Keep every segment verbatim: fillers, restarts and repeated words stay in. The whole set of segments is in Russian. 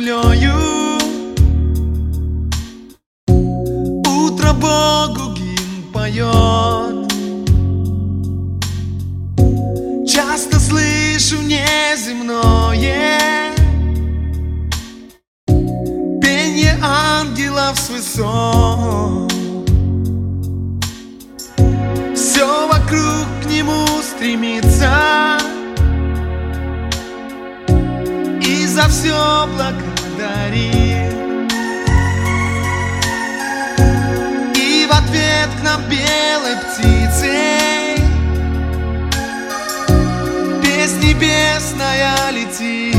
землею. Утро Богу гимн поет. Часто слышу неземное пение ангелов с высот. Все вокруг к нему стремится и за все благодарит. И в ответ к нам белой птицей песнь небесная летит.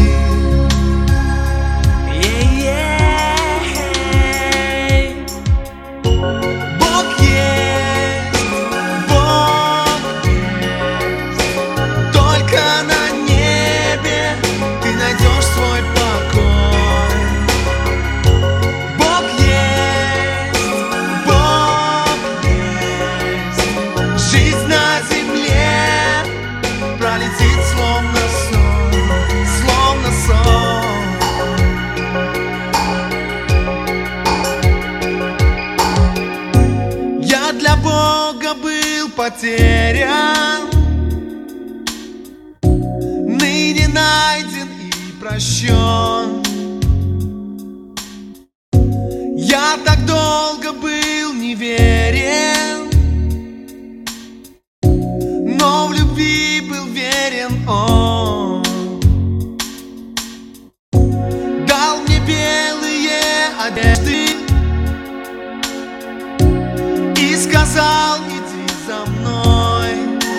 Для Бога был потерян, ныне найден и прощен. Я так долго был неверен, но в любви был верен Он. Дал мне белые одежды, сказал: иди за мной.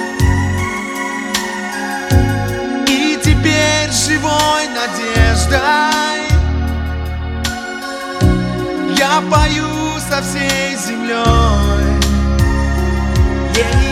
И теперь живой надеждой я пою со всей землей. Yeah.